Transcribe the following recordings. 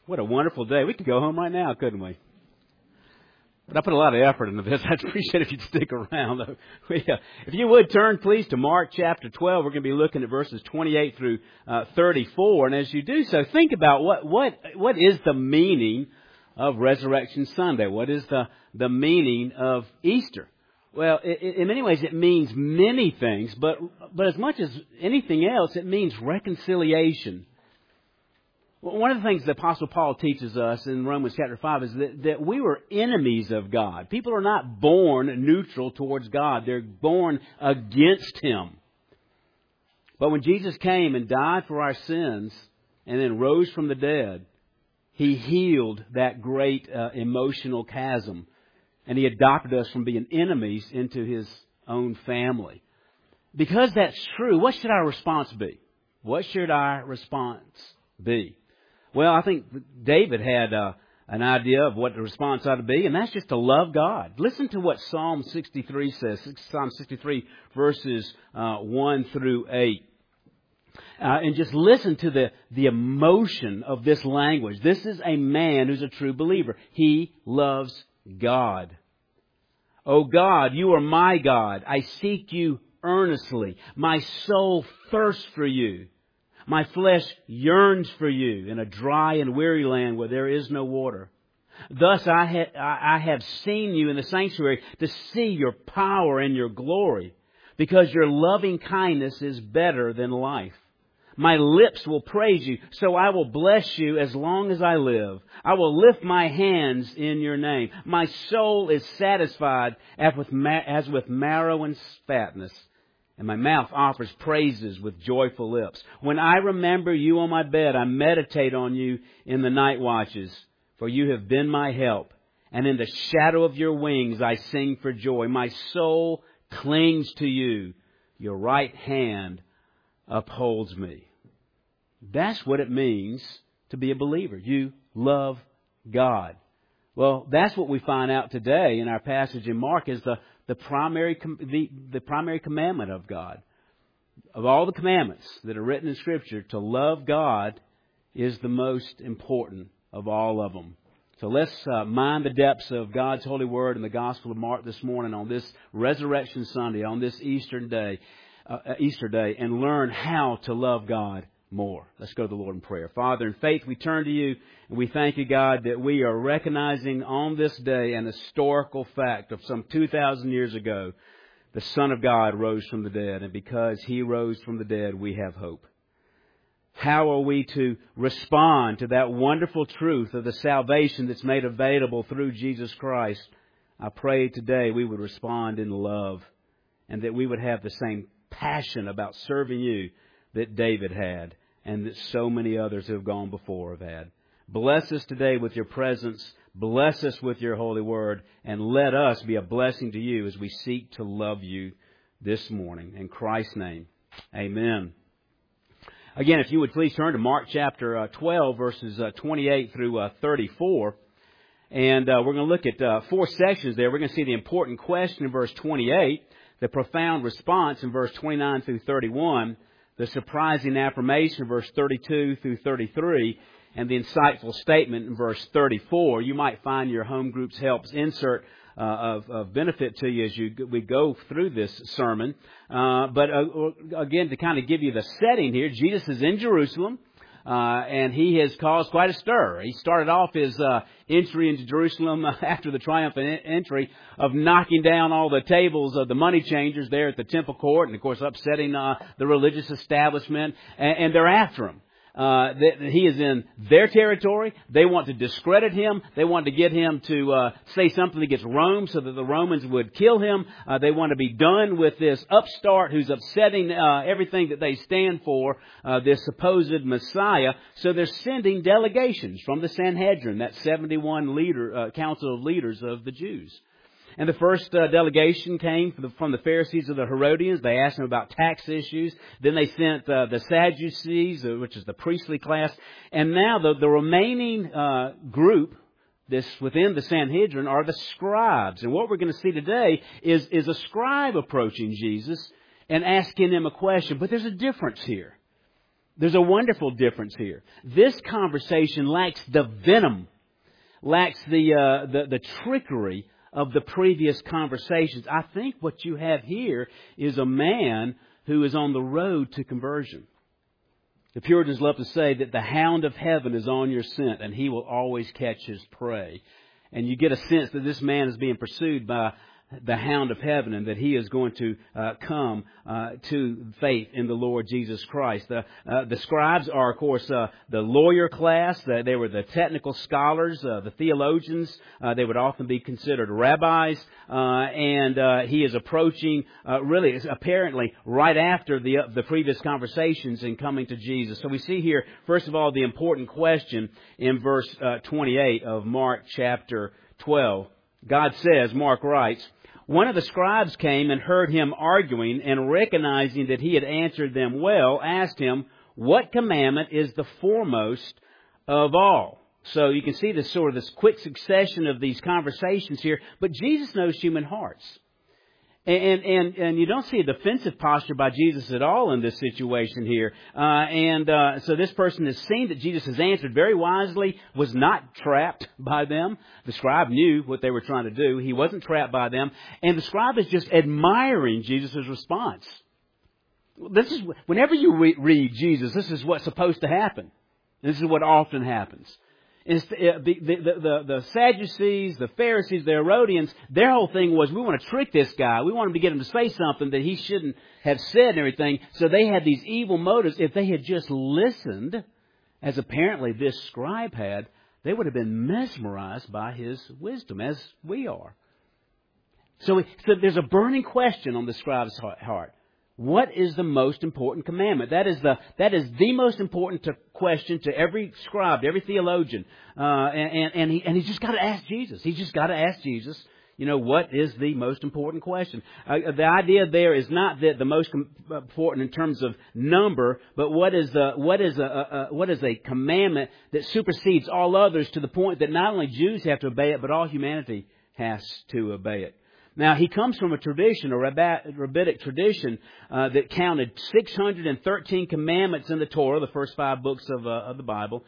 What a wonderful day. We could go home right now, couldn't we? But I put a lot of effort into this. I'd appreciate it if you'd stick around. If you would, turn please to Mark chapter 12. We're going to be looking at verses 28 through 34. And as you do so, think about what is the meaning of Resurrection Sunday? What is the meaning of Easter? Well, in many ways it means many things, but as much as anything else, it means reconciliation. One of the things the Apostle Paul teaches us in Romans chapter 5 is that we were enemies of God. People are not born neutral towards God. They're born against Him. But when Jesus came and died for our sins and then rose from the dead, He healed that great emotional chasm. And He adopted us from being enemies into His own family. Because that's true, what should our response be? What should our response be? Well, I think David had an idea of what the response ought to be, and that's just to love God. Listen to what Psalm 63 says, Psalm 63 verses 1 through 8. And just listen to the emotion of this language. This is a man who's a true believer. He loves God. O God, you are my God. I seek you earnestly. My soul thirsts for you. My flesh yearns for you in a dry and weary land where there is no water. Thus I have seen you in the sanctuary to see your power and your glory, because your loving kindness is better than life. My lips will praise you, so I will bless you as long as I live. I will lift my hands in your name. My soul is satisfied as with marrow and fatness, and my mouth offers praises with joyful lips. When I remember you on my bed, I meditate on you in the night watches, for you have been my help. And in the shadow of your wings I sing for joy. My soul clings to you. Your right hand upholds me. That's what it means to be a believer. You love God. Well, that's what we find out today in our passage in Mark is the primary commandment of God. Of all the commandments that are written in Scripture, to love God is the most important of all of them. So let's mind the depths of God's holy word in the Gospel of Mark this morning on this Resurrection Sunday, on this Easter day, and learn how to love God more. Let's go to the Lord in prayer. Father, in faith we turn to you, and we thank you, God, that we are recognizing on this day an historical fact of some 2,000 years ago. The Son of God rose from the dead, and because He rose from the dead, we have hope. How are we to respond to that wonderful truth of the salvation that's made available through Jesus Christ? I pray today we would respond in love, and that we would have the same passion about serving you that David had, and that so many others who have gone before have had. Bless us today with your presence. Bless us with your holy word. And let us be a blessing to you as we seek to love you this morning. In Christ's name, amen. Again, if you would please turn to Mark chapter 12, verses 28 through 34. And we're going to look at 4 sections there. We're going to see the important question in verse 28, the profound response in verse 29 through 31, the surprising affirmation in verse 32 through 33, and the insightful statement in verse 34. You might find your home group's helps insert of benefit to you as we go through this sermon. But again, to kind of give you the setting here, Jesus is in Jerusalem. And He has caused quite a stir. He started off His entry into Jerusalem after the triumphant entry of knocking down all the tables of the money changers there at the temple court, and of course upsetting the religious establishment, and they're after Him. He is in their territory. They want to discredit Him. They want to get Him to say something against Rome so that the Romans would kill Him. They want to be done with this upstart who's upsetting everything that they stand for, this supposed Messiah. So they're sending delegations from the Sanhedrin, that 71 council of leaders of the Jews. And the first delegation came from the Pharisees of the Herodians. They asked them about tax issues. Then they sent the Sadducees, which is the priestly class. And now the remaining group, this within the Sanhedrin, are the scribes. And what we're going to see today is a scribe approaching Jesus and asking Him a question. But there's a difference here. There's a wonderful difference here. This conversation lacks the venom, lacks the trickery of the previous conversations. I think what you have here is a man who is on the road to conversion. The Puritans love to say that the hound of heaven is on your scent and he will always catch his prey. And you get a sense that this man is being pursued by the hound of heaven and that he is going to come to faith in the Lord Jesus Christ. The scribes are, of course, the lawyer class. They were the technical scholars, the theologians. They would often be considered rabbis. And he is approaching, really, apparently, right after the previous conversations in coming to Jesus. So we see here, first of all, the important question in verse 28 of Mark chapter 12. God says, Mark writes, "One of the scribes came and heard him arguing, and recognizing that he had answered them well, asked him, 'What commandment is the foremost of all?'" So you can see this sort of this quick succession of these conversations here. But Jesus knows human hearts. And you don't see a defensive posture by Jesus at all in this situation here. So this person has seen that Jesus has answered very wisely, was not trapped by them. The scribe knew what they were trying to do. He wasn't trapped by them. And the scribe is just admiring Jesus' response. This is, whenever you read Jesus, this is what's supposed to happen. This is what often happens. The Sadducees, the Pharisees, the Herodians, their whole thing was, we want to trick this guy. We want him to get him to say something that he shouldn't have said and everything. So they had these evil motives. If they had just listened, as apparently this scribe had, they would have been mesmerized by his wisdom, as we are. So there's a burning question on the scribe's heart. What is the most important commandment? That is the most important question to every scribe, to every theologian. And he's just got to ask Jesus. He's just got to ask Jesus, what is the most important question? The idea there is not that the most important in terms of number, but what is a commandment that supersedes all others to the point that not only Jews have to obey it, but all humanity has to obey it. Now, he comes from a tradition, a rabbinic tradition, that counted 613 commandments in the Torah, the first 5 books of the Bible,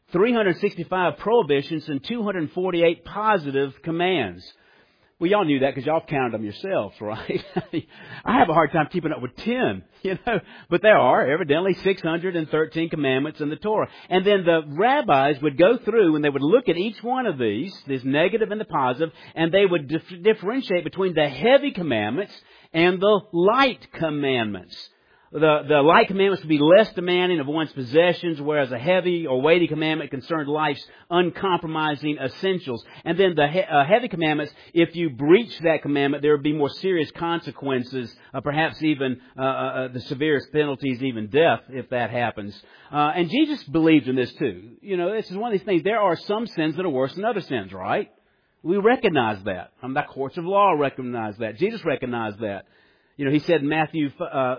365 prohibitions, and 248 positive commands. Well, y'all knew that because y'all counted them yourselves, right? I have a hard time keeping up with 10, But there are evidently 613 commandments in the Torah. And then the rabbis would go through and they would look at each one of these, this negative and the positive, and they would differentiate between the heavy commandments and the light commandments. The light commandments would be less demanding of one's possessions, whereas a heavy or weighty commandment concerned life's uncompromising essentials. And then the heavy commandments, if you breach that commandment, there would be more serious consequences, perhaps even the severest penalties, even death, if that happens. And Jesus believed in this too. This is one of these things. There are some sins that are worse than other sins, right? We recognize that. The courts of law recognize that. Jesus recognized that. He said in Matthew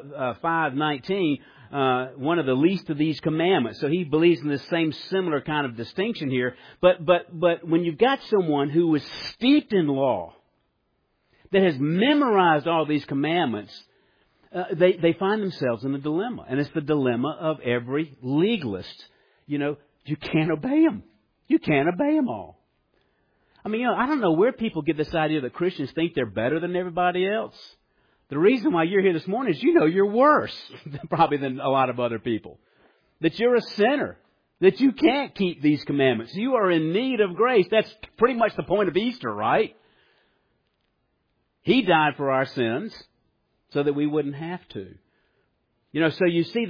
5:19, one of the least of these commandments. So he believes in this same similar kind of distinction here. But when you've got someone who is steeped in law, that has memorized all these commandments, they find themselves in a dilemma. And it's the dilemma of every legalist. You can't obey them. You can't obey them all. I don't know where people get this idea that Christians think they're better than everybody else. The reason why you're here this morning is you're worse probably than a lot of other people. That you're a sinner. That you can't keep these commandments. You are in need of grace. That's pretty much the point of Easter, right? He died for our sins so that we wouldn't have to. So you see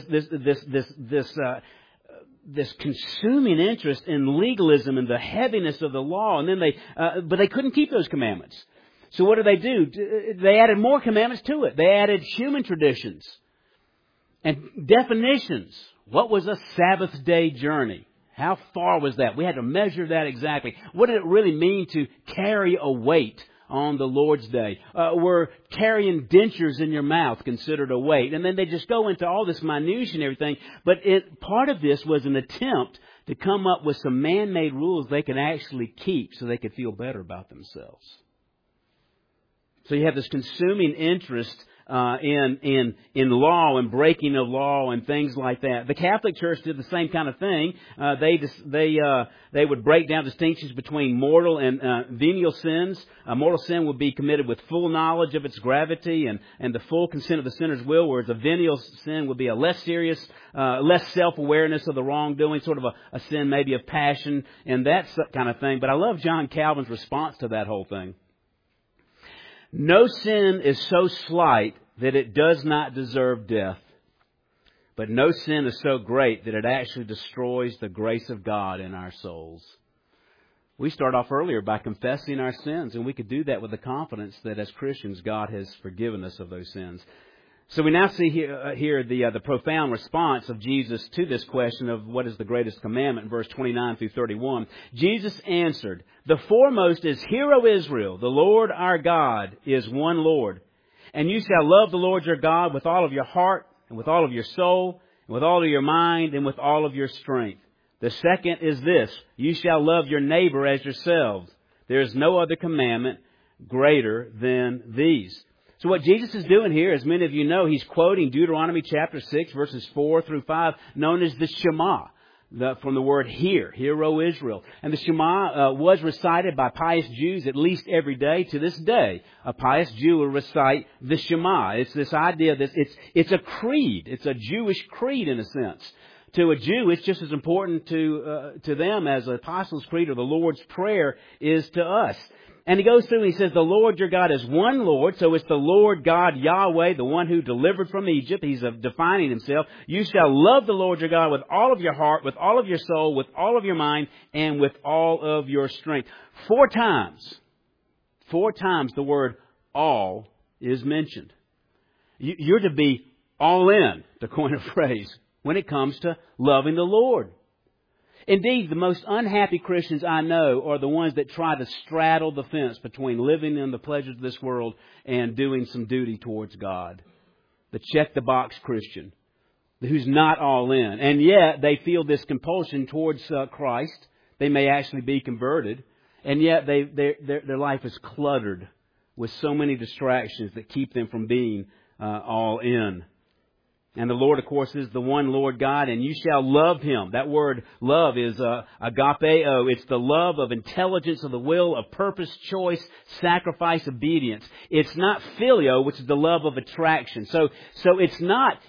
this consuming interest in legalism and the heaviness of the law, and then but they couldn't keep those commandments. So what do? They added more commandments to it. They added human traditions and definitions. What was a Sabbath day journey? How far was that? We had to measure that exactly. What did it really mean to carry a weight on the Lord's Day? Were carrying dentures in your mouth considered a weight? And then they just go into all this minutiae and everything. But part of this was an attempt to come up with some man-made rules they could actually keep so they could feel better about themselves. So you have this consuming interest in law and breaking of law and things like that. The Catholic Church did the same kind of thing. They would break down distinctions between mortal and venial sins. Mortal sin would be committed with full knowledge of its gravity and the full consent of the sinner's will, whereas a venial sin would be a less serious, less self-awareness of the wrongdoing, sort of a sin maybe of passion and that kind of thing. But I love John Calvin's response to that whole thing. No sin is so slight that it does not deserve death, but no sin is so great that it actually destroys the grace of God in our souls. We start off earlier by confessing our sins, and we could do that with the confidence that as Christians, God has forgiven us of those sins. So we now see here the profound response of Jesus to this question of what is the greatest commandment in verse 29 through 31. Jesus answered, "The foremost is, Hear, O Israel, the Lord our God is one Lord. And you shall love the Lord your God with all of your heart, and with all of your soul, and with all of your mind, and with all of your strength. The second is this, you shall love your neighbor as yourselves. There is no other commandment greater than these." So what Jesus is doing here, as many of you know, He's quoting Deuteronomy chapter 6, verses 4 through 5, known as the Shema, from the word hear, Hear, O Israel. And the Shema was recited by pious Jews at least every day. To this day, a pious Jew will recite the Shema. It's this idea that it's a creed. It's a Jewish creed in a sense. To a Jew, it's just as important to them as the Apostles' Creed or the Lord's Prayer is to us. And he goes through and he says, the Lord your God is one Lord. So it's the Lord God Yahweh, the one who delivered from Egypt. He's defining Himself. You shall love the Lord your God with all of your heart, with all of your soul, with all of your mind, and with all of your strength. 4 times the word all is mentioned. You're to be all in, to coin a phrase, when it comes to loving the Lord. Indeed, the most unhappy Christians I know are the ones that try to straddle the fence between living in the pleasures of this world and doing some duty towards God. The check-the-box Christian who's not all in. And yet they feel this compulsion towards Christ. They may actually be converted. And yet their life is cluttered with so many distractions that keep them from being all in. And the Lord, of course, is the one Lord God, and you shall love Him. That word love is agapeo. It's the love of intelligence of the will, of purpose, choice, sacrifice, obedience. It's not phileo, which is the love of attraction. So it's not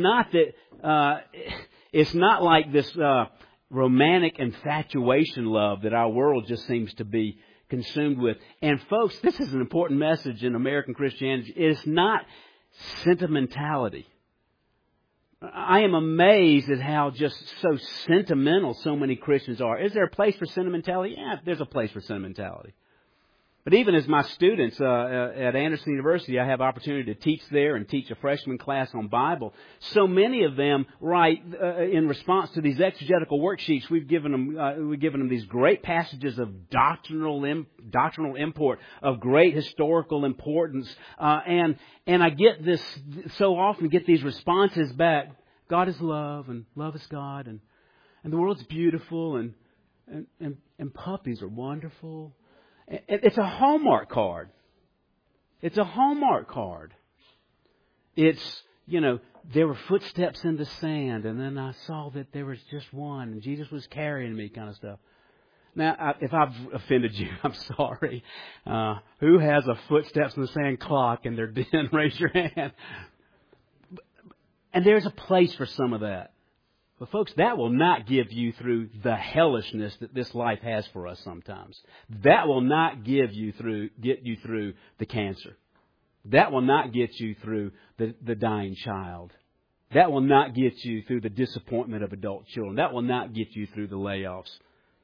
like this romantic infatuation love that our world just seems to be consumed with. And folks, this is an important message in American Christianity. It's not sentimentality. I am amazed at how just so sentimental so many Christians are. Is there a place for sentimentality? Yeah, there's a place for sentimentality. But even as my students at Anderson University, I have opportunity to teach there and teach a freshman class on Bible. So many of them write in response to these exegetical worksheets. We've given them these great passages of doctrinal import, of great historical importance, and I get this so often get these responses back. God is love, and love is God, and the world's beautiful, and puppies are wonderful. It's a Hallmark card. It's a Hallmark card. It's, there were footsteps in the sand, and then I saw that there was just one, and Jesus was carrying me, kind of stuff. Now, if I've offended you, I'm sorry. Who has a footsteps in the sand clock in their den? Raise your hand. And there's a place for some of that. But folks, that will not give you through the hellishness that this life has for us sometimes. That will not get you through the cancer. That will not get you through the dying child. That will not get you through the disappointment of adult children. That will not get you through the layoffs.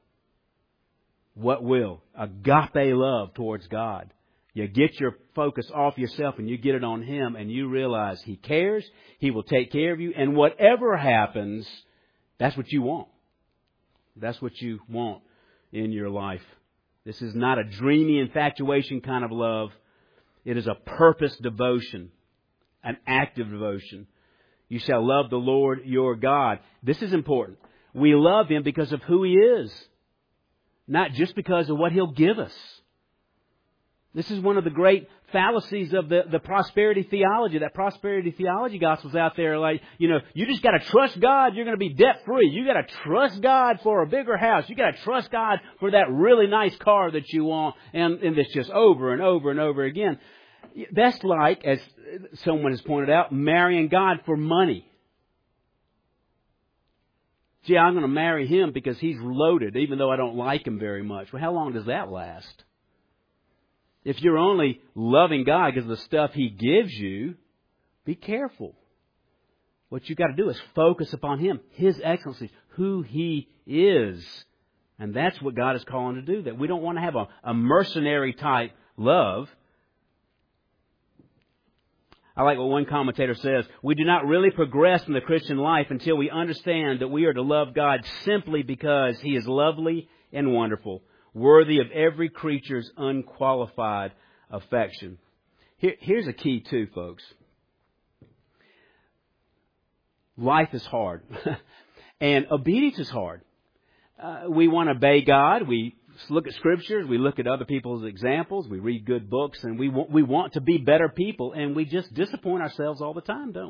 What will? Agape love towards God. You get your focus off yourself and you get it on Him, and you realize He cares, He will take care of you, and whatever happens, that's what you want. That's what you want in your life. This is not a dreamy infatuation kind of love. It is a purpose devotion, an active devotion. You shall love the Lord your God. This is important. We love Him because of who He is, not just because of what He'll give us. This is one of the great fallacies of the prosperity theology. That prosperity theology gospel's out there like, you just got to trust God, you're going to be debt free. You got to trust God for a bigger house. You got to trust God for that really nice car that you want. And it's just over and over and over again. That's like, as someone has pointed out, marrying God for money. Gee, I'm going to marry him because he's loaded, even though I don't like him very much. Well, how long does that last? If you're only loving God because of the stuff He gives you, be careful. What you've got to do is focus upon Him, His excellencies, who He is. And that's what God is calling to do. That we don't want to have a mercenary type love. I like what one commentator says. We do not really progress in the Christian life until we understand that we are to love God simply because He is lovely and wonderful, worthy of every creature's unqualified affection. Here's a key too, folks. Life is hard. And obedience is hard. We want to obey God. We look at scriptures. We look at other people's examples. We read good books. And we want to be better people. And we just disappoint ourselves all the time, don't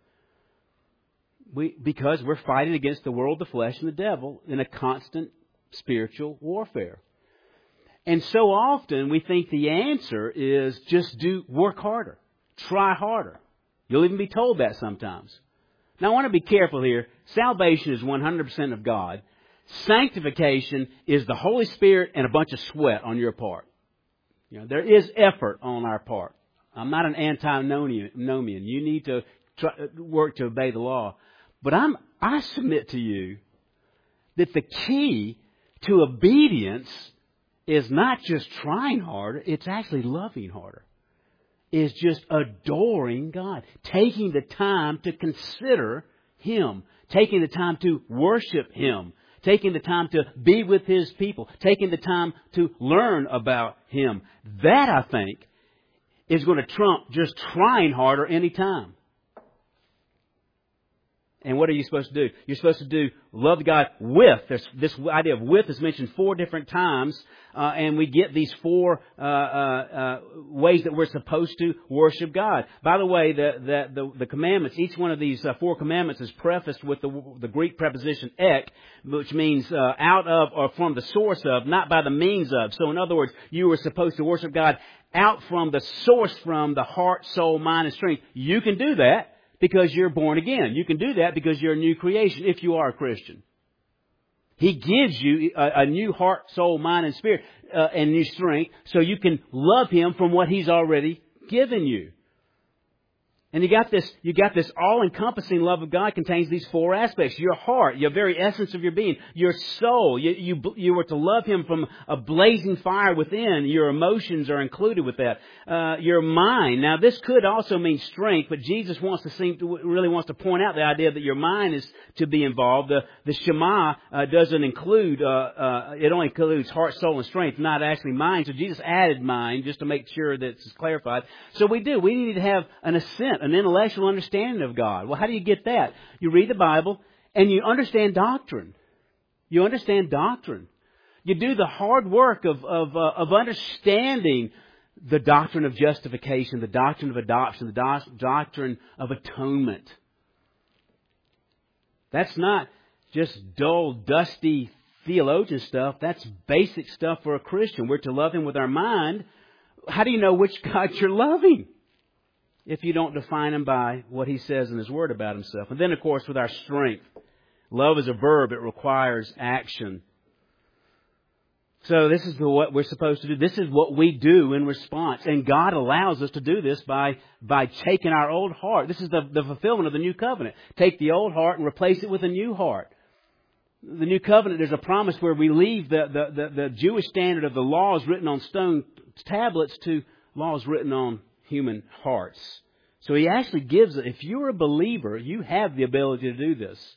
we? Because we're fighting against the world, the flesh, and the devil in a constant spiritual warfare. And so often we think the answer is just work harder, try harder. You'll even be told that sometimes. Now I want to be careful here. Salvation is 100% of God. Sanctification is the Holy Spirit and a bunch of sweat on your part. There is effort on our part. I'm not an antinomian. You need to work to obey the law. But I submit to you that the key to obedience is not just trying harder, it's actually loving harder. Is just adoring God. Taking the time to consider Him. Taking the time to worship Him. Taking the time to be with His people. Taking the time to learn about Him. That, I think, is going to trump just trying harder any time. And what are you supposed to do? You're supposed to love God with. This idea of with is mentioned 4 different times. And we get these 4 ways that we're supposed to worship God. By the way, the commandments, each one of these 4 commandments is prefaced with the Greek preposition ek, which means out of or from the source of, not by the means of. So in other words, you were supposed to worship God out from the source, from the heart, soul, mind, and strength. You can do that because you're born again. You can do that because you're a new creation if you are a Christian. He gives you a new heart, soul, mind, and spirit, and new strength, so you can love Him from what He's already given you. And you got this all-encompassing love of God contains these 4 aspects. Your heart, your very essence of your being. Your soul, you were to love Him from a blazing fire within. Your emotions are included with that. Your mind. Now, this could also mean strength, but Jesus really wants to point out the idea that your mind is to be involved. The Shema doesn't include, it only includes heart, soul, and strength, not actually mind. So Jesus added mind just to make sure that it's clarified. So we need to have an assent, an intellectual understanding of God. Well, how do you get that? You read the Bible and you understand doctrine. You understand doctrine. You do the hard work of understanding the doctrine of justification, the doctrine of adoption, the doctrine of atonement. That's not just dull, dusty theologian stuff. That's basic stuff for a Christian. We're to love Him with our mind. How do you know which God you're loving if you don't define Him by what He says in His Word about Himself? And then, of course, with our strength. Love is a verb. It requires action. So this is what we're supposed to do. This is what we do in response. And God allows us to do this by taking our old heart. This is the fulfillment of the new covenant. Take the old heart and replace it with a new heart. The new covenant, there's a promise where we leave the Jewish standard of the laws written on stone tablets to laws written on human hearts. So He actually gives it. If you're a believer, you have the ability to do this.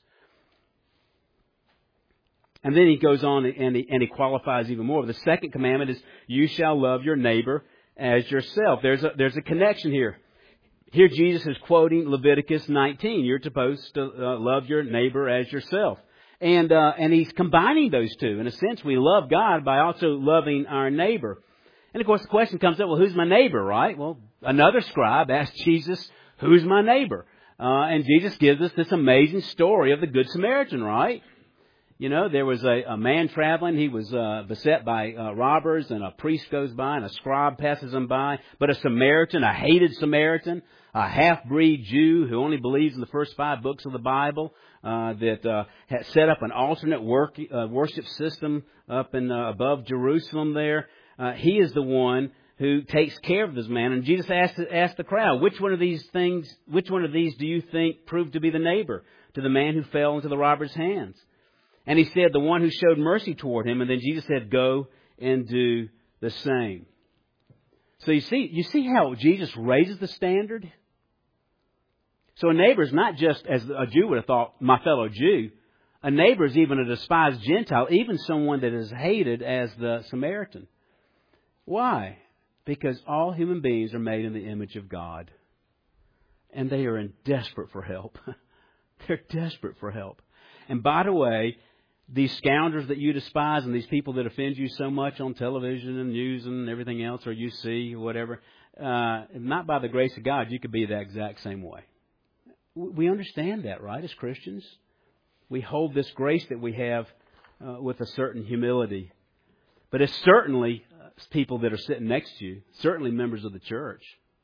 And then He goes on and he qualifies even more. The second commandment is, you shall love your neighbor as yourself. There's a connection here. Here Jesus is quoting Leviticus 19. You're supposed to love your neighbor as yourself. And He's combining those two. In a sense, we love God by also loving our neighbor. And of course the question comes up, well, who's my neighbor, right? Well, another scribe asked Jesus, who's my neighbor? And Jesus gives us this amazing story of the Good Samaritan, right? You know, there was a man traveling. He was beset by robbers, and a priest goes by, and a scribe passes him by. But a Samaritan, a hated Samaritan, a half-breed Jew who only believes in the first 5 books of the Bible, that had set up an alternate worship system up in above Jerusalem there. He is the one who takes care of this man. And Jesus asked the crowd, which one of these do you think proved to be the neighbor to the man who fell into the robber's hands? And he said, the one who showed mercy toward him. And then Jesus said, go and do the same. So you see how Jesus raises the standard? So a neighbor is not just, as a Jew would have thought, my fellow Jew. A neighbor is even a despised Gentile, even someone that is hated as the Samaritan. Why? Because all human beings are made in the image of God. And they are desperate for help. They're desperate for help. And by the way, these scoundrels that you despise and these people that offend you so much on television and news and everything else, or you see, or whatever, not by the grace of God, you could be that exact same way. We understand that, right, as Christians? We hold this grace that we have with a certain humility. But it's certainly people that are sitting next to you, certainly members of the church.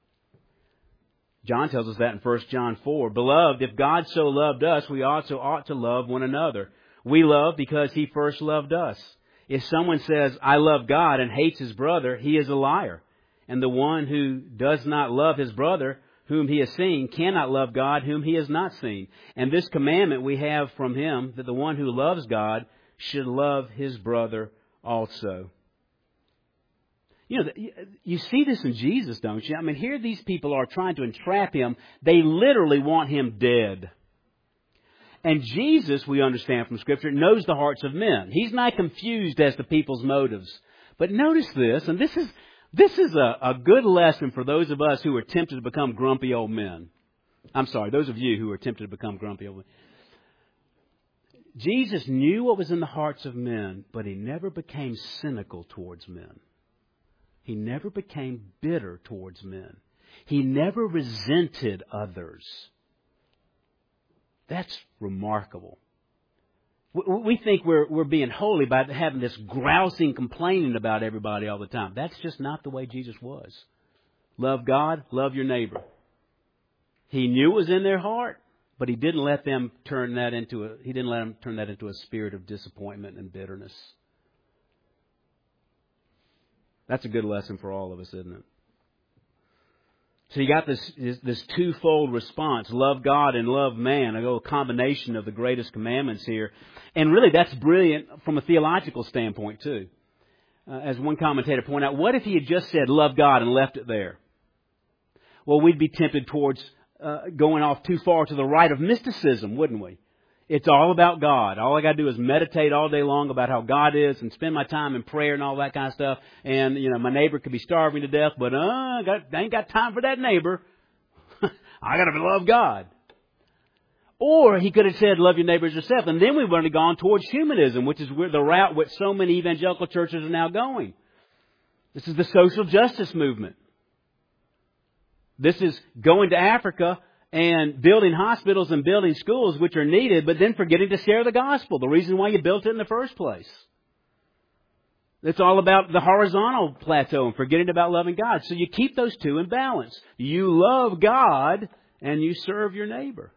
John tells us that in 1 John 4. Beloved, if God so loved us, we also ought to love one another. We love because He first loved us. If someone says, I love God, and hates his brother, he is a liar. And the one who does not love his brother, whom he has seen, cannot love God, whom he has not seen. And this commandment we have from Him, that the one who loves God should love his brother also. You know, you see this in Jesus, don't you? I mean, here these people are trying to entrap Him. They literally want Him dead. And Jesus, we understand from Scripture, knows the hearts of men. He's not confused as to people's motives. But notice this, and this is a good lesson for those of us who are tempted to become grumpy old men. I'm sorry, those of you who are tempted to become grumpy old men. Jesus knew what was in the hearts of men, but He never became cynical towards men. He never became bitter towards men. He never resented others. That's remarkable. We think we're being holy by having this grousing, complaining about everybody all the time. That's just not the way Jesus was. Love God, love your neighbor. He knew it was in their heart, but He didn't let them turn that into a spirit of disappointment and bitterness. That's a good lesson for all of us, isn't it? So you got this twofold response, love God and love man, a combination of the greatest commandments here. And really that's brilliant from a theological standpoint too. As one commentator pointed out, what if He had just said love God and left it there? Well, we'd be tempted towards going off too far to the right of mysticism, wouldn't we? It's all about God. All I got to do is meditate all day long about how God is and spend my time in prayer and all that kind of stuff. And, you know, my neighbor could be starving to death, but I ain't got time for that neighbor. I got to love God. Or he could have said, love your neighbor as yourself. And then we would have gone towards humanism, which is the route which so many evangelical churches are now going. This is the social justice movement. This is going to Africa and building hospitals and building schools which are needed, but then forgetting to share the gospel, the reason why you built it in the first place. It's all about the horizontal plateau and forgetting about loving God. So you keep those two in balance. You love God and you serve your neighbor.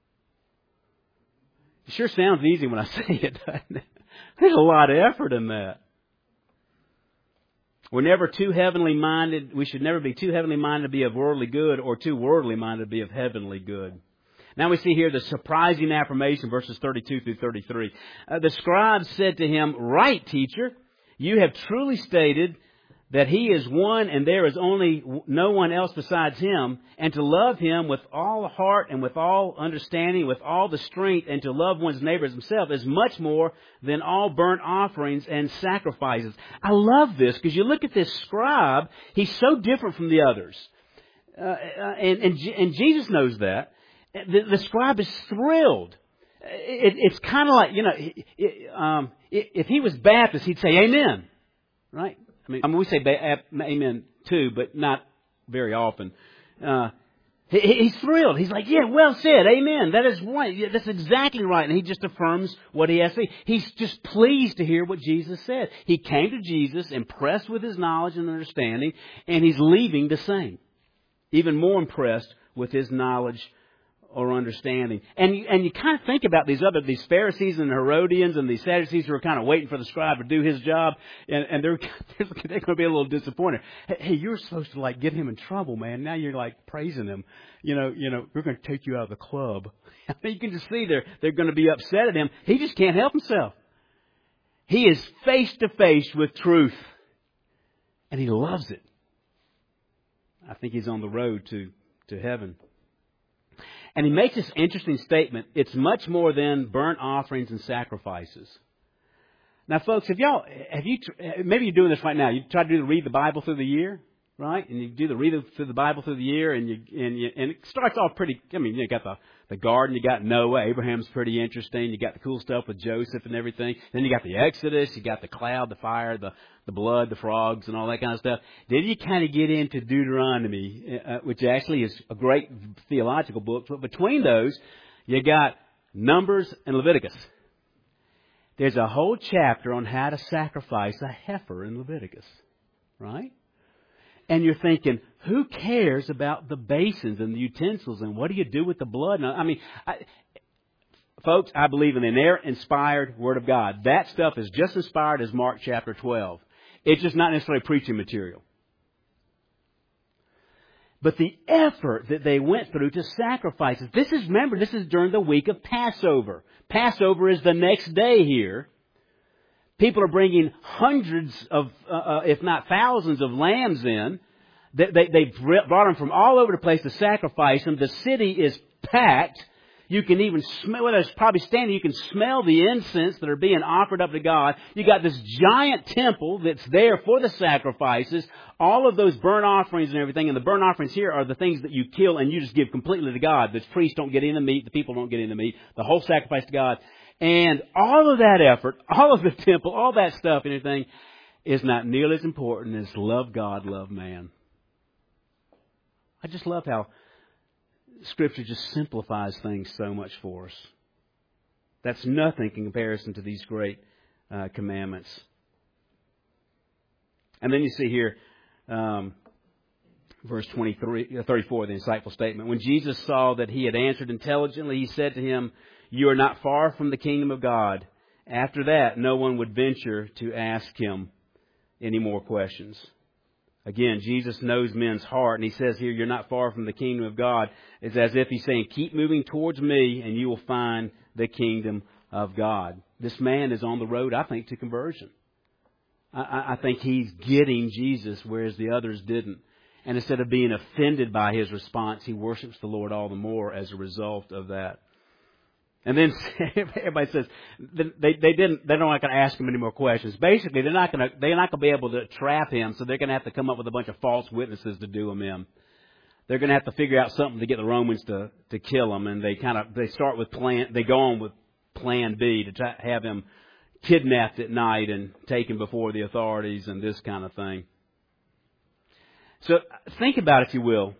It sure sounds easy when I say it, doesn't it? There's a lot of effort in that. We're never too heavenly minded. We should never be too heavenly minded to be of worldly good or too worldly minded to be of heavenly good. Now we see here the surprising affirmation, verses 32 through 33. The scribe said to him, right, teacher, you have truly stated that He is one and there is only no one else besides Him, and to love Him with all heart and with all understanding, with all the strength, and to love one's neighbor as himself is much more than all burnt offerings and sacrifices. I love this because you look at this scribe, he's so different from the others. And Jesus knows that. The scribe is thrilled. It's kind of like, you know, if he was Baptist, he'd say amen, right? I I mean, we say amen too, but not very often. He's thrilled. He's like, yeah, well said. Amen. That is right. Yeah, that's exactly right. And he just affirms what he has to say. He's just pleased to hear what Jesus said. He came to Jesus, impressed with his knowledge and understanding, and he's leaving the same. Even more impressed with his knowledge or understanding. And you kind of think about these Pharisees and Herodians and these Sadducees who are kind of waiting for the scribe to do his job, and they're going to be a little disappointed. Hey, you're supposed to like get him in trouble, man. Now you're like praising him. You know, we're going to take you out of the club. I mean, you can just see they're going to be upset at him. He just can't help himself. He is face to face with truth, and he loves it. I think he's on the road to heaven. And he makes this interesting statement. It's much more than burnt offerings and sacrifices. Now, folks, maybe you're doing this right now. You try to read the Bible through the year, right? And you do through the Bible through the year, and it starts off pretty. I mean, you got the garden, you got Noah, Abraham's pretty interesting. You got the cool stuff with Joseph and everything. Then you got the Exodus, you got the cloud, the fire, the blood, the frogs, and all that kind of stuff. Then you kind of get into Deuteronomy, which actually is a great theological book. But between those, you got Numbers and Leviticus. There's a whole chapter on how to sacrifice a heifer in Leviticus, right? And you're thinking, who cares about the basins and the utensils and what do you do with the blood? I mean, folks, I believe in the inerrant, inspired Word of God. That stuff is just inspired as Mark chapter 12. It's just not necessarily preaching material. But the effort that they went through to sacrifice it. This is during the week of Passover. Passover is the next day here. People are bringing hundreds of, if not thousands of lambs in. They brought them from all over the place to sacrifice them. The city is packed. You can even smell, well, there's probably standing, you can smell the incense that are being offered up to God. You got this giant temple that's there for the sacrifices. All of those burnt offerings and everything. And the burnt offerings here are the things that you kill and you just give completely to God. The priests don't get any of the meat. The people don't get any of the meat. The whole sacrifice to God. And all of that effort, all of the temple, all that stuff and everything is not nearly as important as love God, love man. I just love how Scripture just simplifies things so much for us. That's nothing in comparison to these great commandments. And then you see here, verse 34, the insightful statement. When Jesus saw that he had answered intelligently, he said to him, "You are not far from the kingdom of God." After that, no one would venture to ask him any more questions. Again, Jesus knows men's heart, and he says here, you're not far from the kingdom of God. It's as if he's saying, keep moving towards me, and you will find the kingdom of God. This man is on the road, I think, to conversion. I think he's getting Jesus, whereas the others didn't. And instead of being offended by his response, he worships the Lord all the more as a result of that. And then everybody says they're not going to ask him any more questions. Basically, they're not going to be able to trap him, so they're going to have to come up with a bunch of false witnesses to do him in. They're going to have to figure out something to get the Romans to kill him, and they go on with plan B to have him kidnapped at night and taken before the authorities and this kind of thing. So think about it, if you will.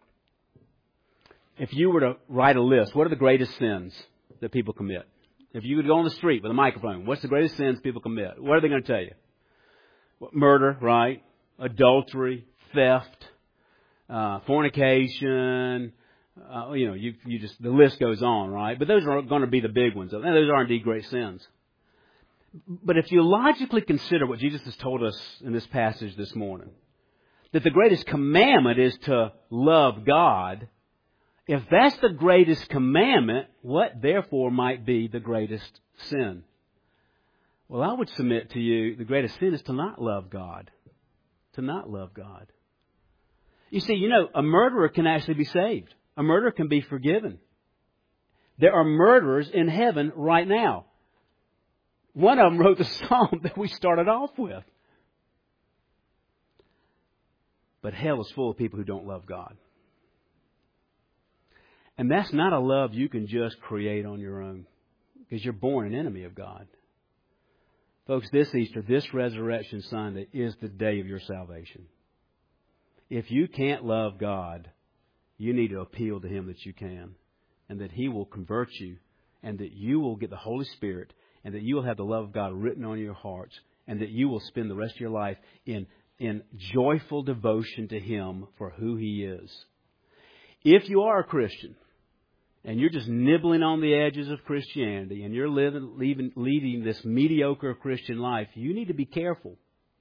If you were to write a list, what are the greatest sins that people commit? If you would go on the street with a microphone, what's the greatest sins people commit? What are they going to tell you? Murder, right? Adultery, theft, fornication. You just the list goes on, right? But those are going to be the big ones. And those are indeed great sins. But if you logically consider what Jesus has told us in this passage this morning, that the greatest commandment is to love God. If that's the greatest commandment, what therefore might be the greatest sin? Well, I would submit to you the greatest sin is to not love God. To not love God. You see, a murderer can actually be saved. A murderer can be forgiven. There are murderers in heaven right now. One of them wrote the psalm that we started off with. But hell is full of people who don't love God. And that's not a love you can just create on your own, because you're born an enemy of God. Folks, this Easter, this Resurrection Sunday is the day of your salvation. If you can't love God, you need to appeal to Him that you can, and that He will convert you, and that you will get the Holy Spirit, and that you will have the love of God written on your hearts, and that you will spend the rest of your life in joyful devotion to Him for who He is. If you are a Christian, and you're just nibbling on the edges of Christianity, and you're leading this mediocre Christian life, you need to be careful.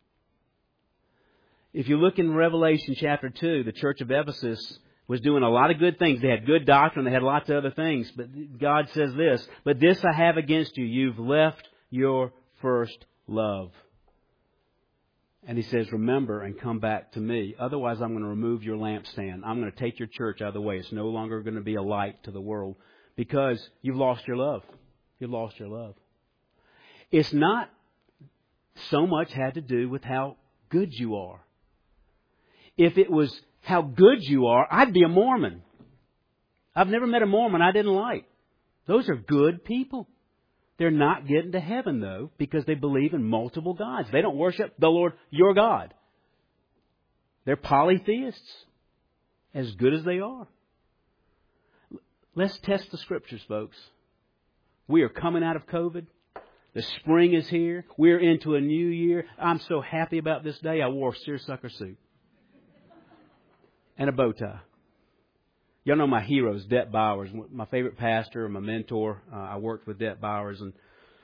If you look in Revelation chapter 2, the church of Ephesus was doing a lot of good things. They had good doctrine. They had lots of other things. But God says this, "But this I have against you. You've left your first love." And He says, "Remember and come back to me. Otherwise, I'm going to remove your lampstand. I'm going to take your church out of the way. It's no longer going to be a light to the world because you've lost your love. You've lost your love." It's not so much had to do with how good you are. If it was how good you are, I'd be a Mormon. I've never met a Mormon I didn't like. Those are good people. They're not getting to heaven, though, because they believe in multiple gods. They don't worship the Lord, your God. They're polytheists, as good as they are. Let's test the Scriptures, folks. We are coming out of COVID. The spring is here. We're into a new year. I'm so happy about this day. I wore a seersucker suit and a bow tie. Y'all know my heroes, Det Bowers, my favorite pastor, my mentor. I worked with Det Bowers, and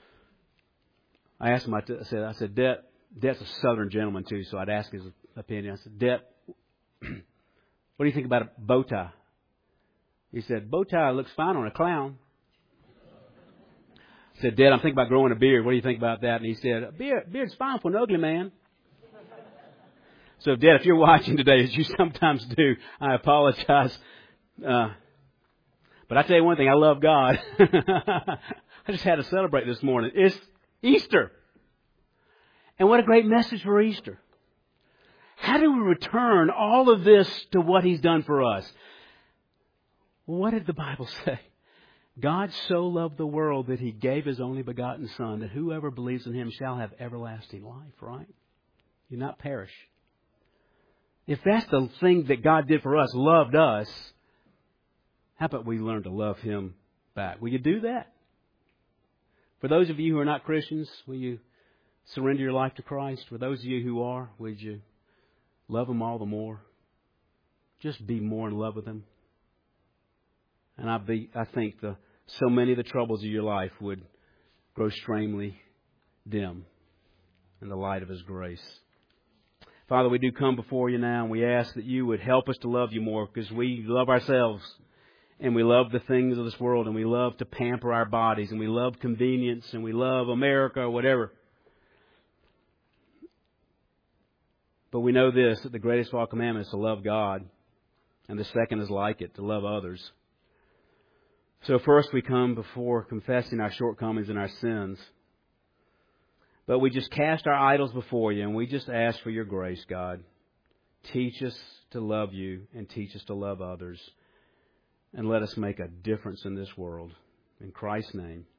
I asked him. I said, Det's a Southern gentleman too, so I'd ask his opinion. I said, Det, what do you think about a bow tie? He said, bow tie looks fine on a clown. I said, Det, I'm thinking about growing a beard. What do you think about that? And he said, beard's fine for an ugly man. So, Det, if you're watching today, as you sometimes do, I apologize. But I tell you one thing, I love God. I just had to celebrate this morning. It's Easter. And what a great message for Easter. How do we return all of this to what He's done for us? Well, what did the Bible say? God so loved the world that He gave His only begotten Son, that whoever believes in Him shall have everlasting life, right? Do not perish. If that's the thing that God did for us, loved us, how about we learn to love Him back? Will you do that? For those of you who are not Christians, will you surrender your life to Christ? For those of you who are, would you love Him all the more? Just be more in love with Him. And I think so many of the troubles of your life would grow strangely dim in the light of His grace. Father, we do come before You now, and we ask that You would help us to love You more, because we love ourselves, and we love the things of this world, and we love to pamper our bodies, and we love convenience, and we love America or whatever. But we know this, that the greatest of all commandments is to love God, and the second is like it, to love others. So first we come before confessing our shortcomings and our sins. But we just cast our idols before You, and we just ask for Your grace, God. Teach us to love You and teach us to love others. And let us make a difference in this world. In Christ's name,